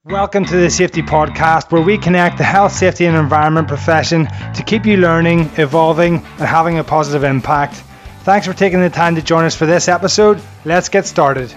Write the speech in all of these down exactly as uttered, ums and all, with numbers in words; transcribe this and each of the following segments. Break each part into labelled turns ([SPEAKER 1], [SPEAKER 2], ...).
[SPEAKER 1] Welcome to the Safety Podcast, where we connect the health, safety and environment profession to keep you learning, evolving and having a positive impact. Thanks for taking the time to join us for this episode. Let's get started.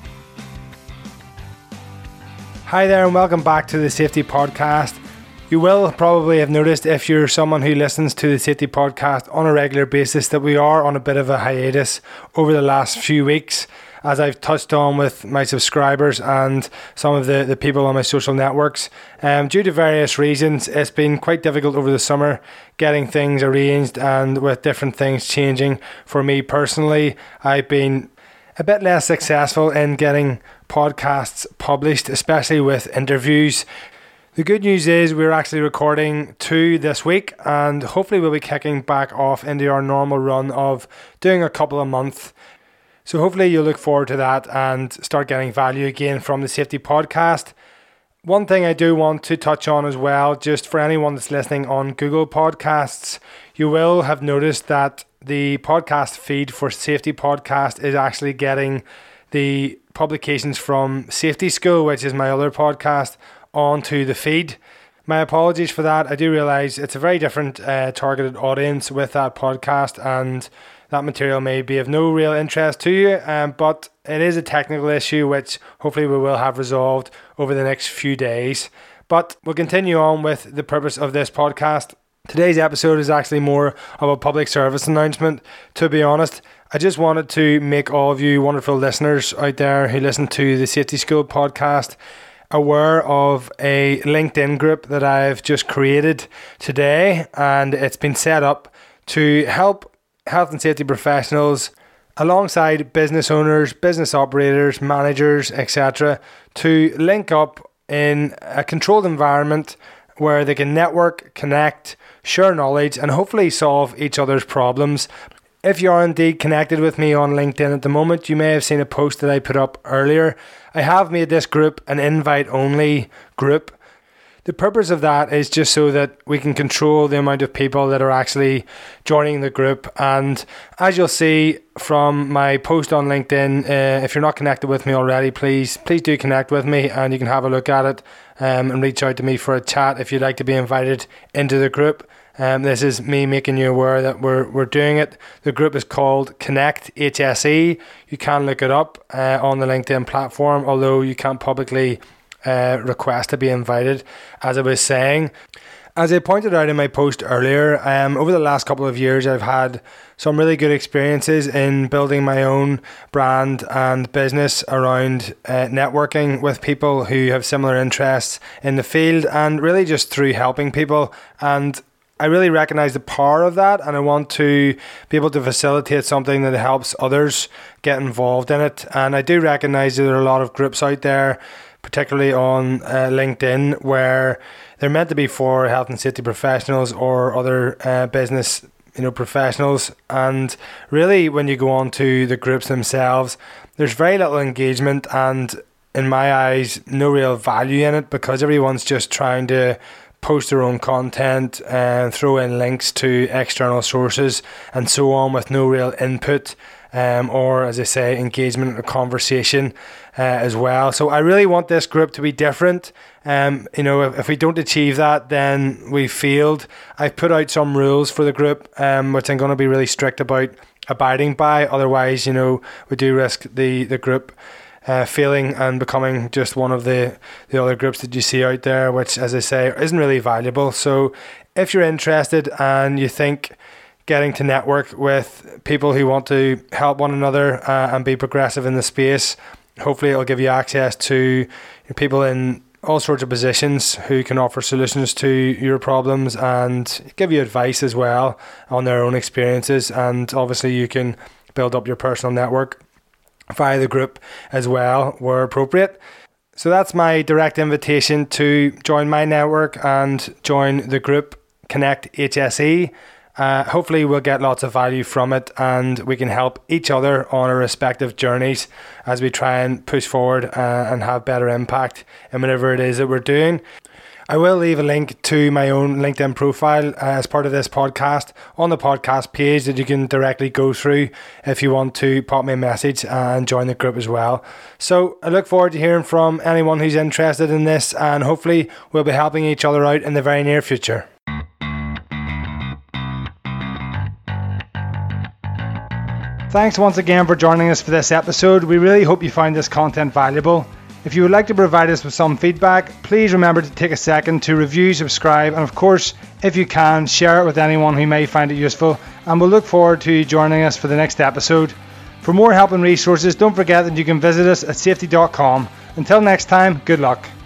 [SPEAKER 1] Hi there and welcome back to the Safety Podcast. You will probably have noticed, if you're someone who listens to the Safety Podcast on a regular basis, that we are on a bit of a hiatus over the last few weeks. As I've touched on with my subscribers and some of the, the people on my social networks. Um, due to various reasons, it's been quite difficult over the summer getting things arranged, and with different things changing for me personally, I've been a bit less successful in getting podcasts published, especially with interviews. The good news is we're actually recording two this week, and hopefully we'll be kicking back off into our normal run of doing a couple a month. So hopefully you'll look forward to that and start getting value again from the Safety Podcast. One thing I do want to touch on as well, just for anyone that's listening on Google Podcasts, you will have noticed that the podcast feed for Safety Podcast is actually getting the publications from Safety School, which is my other podcast, onto the feed. My apologies for that. I do realise it's a very different uh, targeted audience with that podcast, and that material may be of no real interest to you, um, but it is a technical issue which hopefully we will have resolved over the next few days. But we'll continue on with the purpose of this podcast. Today's episode is actually more of a public service announcement. To be honest, I just wanted to make all of you wonderful listeners out there who listen to the Safety School podcast aware of a LinkedIn group that I've just created today, and it's been set up to help health and safety professionals alongside business owners, business operators, managers, et cetera to link up in a controlled environment where they can network, connect, share knowledge and hopefully solve each other's problems. If you are indeed connected with me on LinkedIn at the moment, you may have seen a post that I put up earlier. I have made this group an invite-only group. The purpose of that is just so that we can control the amount of people that are actually joining the group. And as you'll see from my post on LinkedIn, uh, if you're not connected with me already, please please do connect with me and you can have a look at it um, and reach out to me for a chat if you'd like to be invited into the group. Um, this is me making you aware that we're we're doing it. The group is called Connect H S E. You can look it up uh, on the LinkedIn platform, although you can't publicly Uh, request to be invited. As I was saying, as I pointed out in my post earlier, um, over the last couple of years I've had some really good experiences in building my own brand and business around uh, networking with people who have similar interests in the field, and really just through helping people. And I really recognize the power of that, and I want to be able to facilitate something that helps others get involved in it. And I do recognize that there are a lot of groups out there, particularly on uh, LinkedIn, where they're meant to be for health and safety professionals or other uh, business, you know, professionals. And really, when you go on to the groups themselves, there's very little engagement and, in my eyes, no real value in it, because everyone's just trying to post their own content and throw in links to external sources and so on, with no real input um, or, as I say, engagement or conversation uh, as well. So I really want this group to be different. Um, you know, if, if we don't achieve that, then we failed. I've put out some rules for the group, um, which I'm going to be really strict about abiding by. Otherwise, you know, we do risk the, the group Uh, failing and becoming just one of the, the other groups that you see out there, which, as I say, isn't really valuable. So if you're interested and you think getting to network with people who want to help one another uh, and be progressive in the space, hopefully it'll give you access to people in all sorts of positions who can offer solutions to your problems and give you advice as well on their own experiences. And obviously you can build up your personal network via the group as well, where appropriate. So that's my direct invitation to join my network and join the group Connect H S E. Uh, hopefully we'll get lots of value from it, and we can help each other on our respective journeys as we try and push forward uh, and have better impact in whatever it is that we're doing. I will leave a link to my own LinkedIn profile uh, as part of this podcast on the podcast page that you can directly go through if you want to pop me a message and join the group as well. So I look forward to hearing from anyone who's interested in this, and hopefully we'll be helping each other out in the very near future. Thanks once again for joining us for this episode. We really hope you found this content valuable. If you would like to provide us with some feedback, please remember to take a second to review, subscribe, and of course, if you can, share it with anyone who may find it useful. And we'll look forward to you joining us for the next episode. For more help and resources, don't forget that you can visit us at safety dot com. Until next time, good luck.